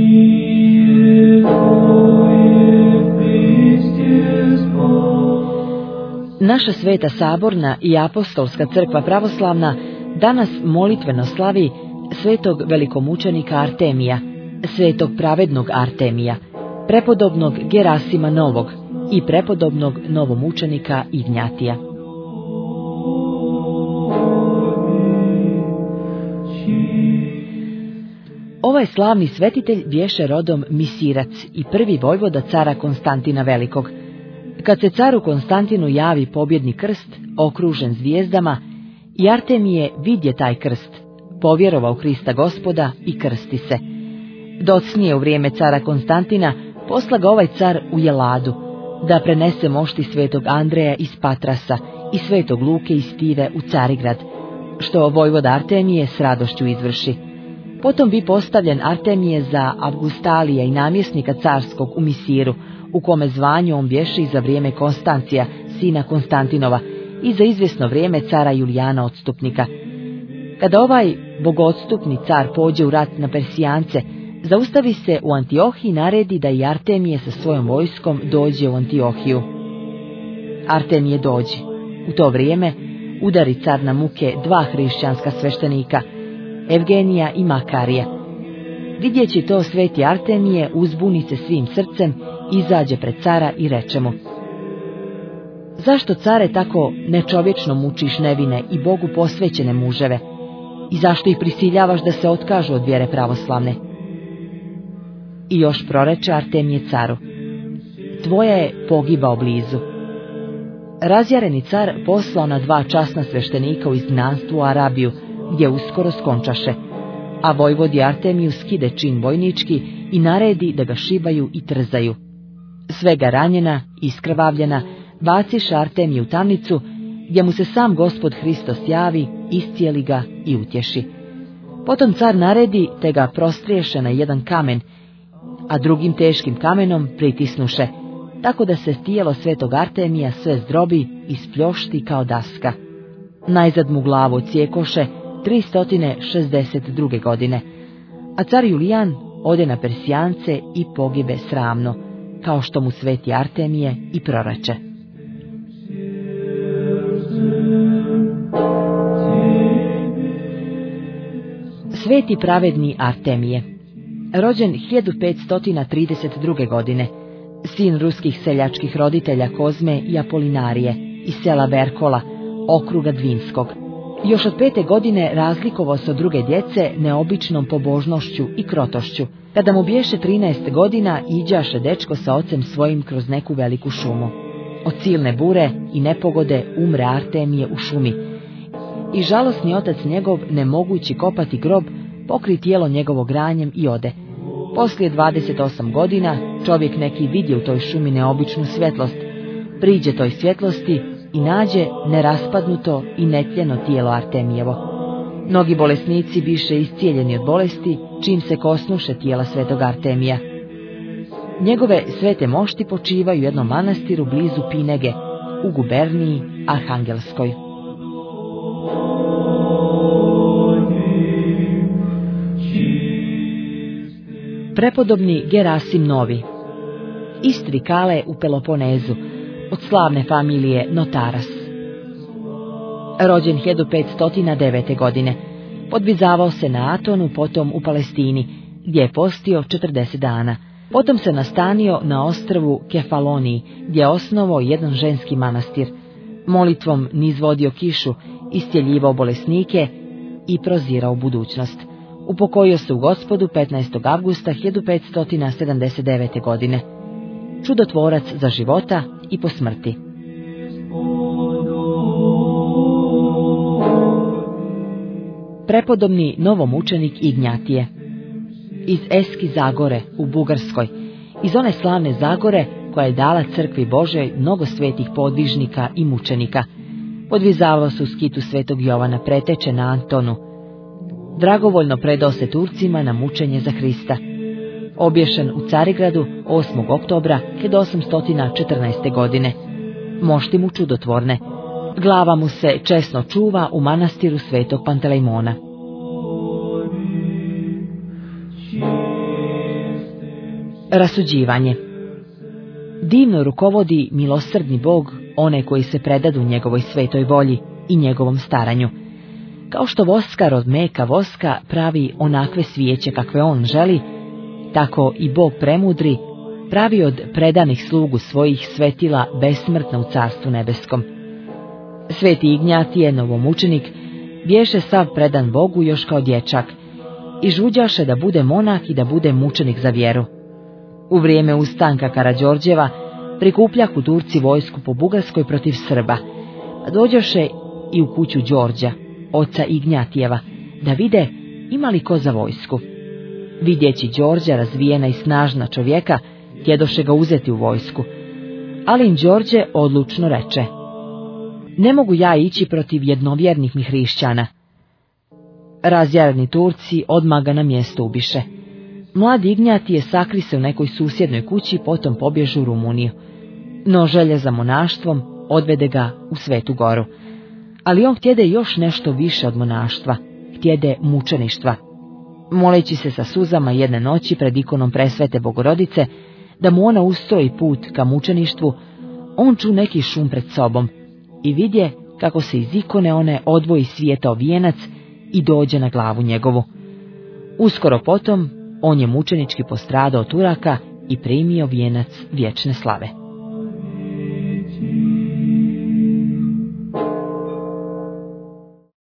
Naša sveta saborna i apostolska crkva pravoslavna danas molitveno slavi svetog velikomučenika Artemija, svetog pravednog Artemija, prepodobnog Gerasima Novog i prepodobnog novomučenika Ignjatija. Ovaj slavni svetitelj bješe rodom Misirac i prvi vojvoda cara Konstantina Velikog. Kad se caru Konstantinu javi pobjedni krst, okružen zvijezdama, i Artemije vidje taj krst, povjerovao Krista Gospoda i krsti se. Docnije u vrijeme cara Konstantina posla ga ovaj car u Jeladu, da prenese mošti svetog Andreja iz Patrasa i svetog Luke iz Tive u Carigrad, što vojvoda Artemije s radošću izvrši. Potom bi postavljen Artemije za Avgustalija i namjesnika carskog u Misiru, u kome zvanju on bješi za vrijeme Konstancija, sina Konstantinova, i za izvjesno vrijeme cara Julijana Odstupnika. Kada ovaj bogoodstupni car pođe u rat na Persijance, zaustavi se u Antiohiji i naredi da i Artemije sa svojom vojskom dođe u Antiohiju. Artemije dođe. U to vrijeme udari car na muke dva hrišćanska sveštenika, Evgenija i Makarija. Vidjeći to, sveti Artemije uzbuni se svim srcem, izađe pred cara i reče mu: zašto, care, tako nečovječno mučiš nevine i Bogu posvećene muževe? I zašto ih prisiljavaš da se otkažu od vjere pravoslavne? I još proreče Artemije caru: tvoja je pogiba blizu. Razjareni car poslao na dva časna sveštenika u izgnanstvu u Arabiju, gdje uskoro skončaše, a vojvodi Artemiju skide čin vojnički i naredi da ga šibaju i trzaju. Svega ranjena, iskrvavljena, baciše Artemiju u tamnicu, gdje mu se sam Gospod Hristos javi, iscijeli ga i utješi. Potom car naredi te ga prostriješe na jedan kamen, a drugim teškim kamenom pritisnuše, tako da se tijelo svetog Artemija sve zdrobi i spljošti kao daska. Najzad mu glavu odsjekoše 362. godine, a car Julijan ode na Persijance i pogibe sramno, kao što mu sveti Artemije i proreče. Sveti pravedni Artemije, rođen 1532. godine, sin ruskih seljačkih roditelja Kozme i Apolinarije iz sela Berkola, okruga Dvinskog. Još od 5. godine razlikovao se od druge djece neobičnom pobožnošću i krotošću. Kada mu bješe 13 godina, iđaše dečko sa ocem svojim kroz neku veliku šumu. Od silne bure i nepogode umre Artemije u šumi, i žalosni otac njegov, ne mogući kopati grob, pokri tijelo njegovo granjem i ode. Poslije 28 godina čovjek neki vidi u toj šumi neobičnu svjetlost, priđe toj svjetlosti i nađe neraspadnuto i netljeno tijelo Artemijevo. Mnogi bolesnici biše iscijeljeni od bolesti, čim se kosnuše tijela svetog Artemija. Njegove svete mošti počivaju u jednom manastiru blizu Pinege, u guberniji Arhangelskoj. Prepodobni Gerasim Novi, iz Trikale u Peloponezu, od slavne familije Notaras. Rođen 1509. godine, podvizavao se na Atonu, potom u Palestini, gdje je postio 40 dana. Potom se nastanio na ostrvu Kefaloniji, gdje je osnovao jedan ženski manastir. Molitvom nizvodio kišu, iscjeljivao bolesnike i prozirao budućnost. Upokojio se u Gospodu 15. avgusta 1579. godine. Čudotvorac za života i po smrti. Prepodobni novomučenik Ignjatije, iz Eski Zagore u Bugarskoj, iz one slavne Zagore koja je dala crkvi Božoj mnogo svetih podvižnika i mučenika. Podvizavao se u skitu svetog Jovana Preteče na Antonu. Dragovoljno predao se Turcima na mučenje za Hrista. Obješen u Carigradu 8. oktobra 1814. godine. Mošti mu čudotvorne. Glava mu se česno čuva u manastiru svetog Pantelejmona. Rasuđivanje. Divno rukovodi milosrdni Bog one koji se predadu njegovoj svetoj volji i njegovom staranju. Kao što voskar od meka voska pravi onakve svijeće kakve on želi, tako i Bog premudri pravi od predanih slugu svojih svetila besmrtna u carstvu nebeskom. Sveti Ignjatije, novomučenik, bješe sav predan Bogu još kao dječak i žuđaše da bude monah i da bude mučenik za vjeru. U vrijeme ustanka Karađorđeva prikupljahu Turci vojsku po Bugarskoj protiv Srba, a dođoše i u kuću Đorđa, oca Ignjatijeva, da vide ima li ko za vojsku. Vidjeći Đorđa razvijena i snažna čovjeka, htjedoše ga uzeti u vojsku, ali im Đorđe odlučno reče: ne mogu ja ići protiv jednovjernih mi hrišćana. Razjarani Turci odmah ga na mjesto ubiše. Mladi Ignjatije sakri se u nekoj susjednoj kući, potom pobježu u Rumuniju. No želje za monaštvom odvede ga u Svetu Goru. Ali on htjede još nešto više od monaštva, htjede mučeništva. Moleći se sa suzama jedne noći pred ikonom Presvete Bogorodice, da mu ona ustoji put ka mučeništvu, on ču neki šum pred sobom i vidje kako se iz ikone one odvoji svijetao vijenac i dođe na glavu njegovu. Uskoro potom on je mučenički postradao Turaka i primio vijenac vječne slave.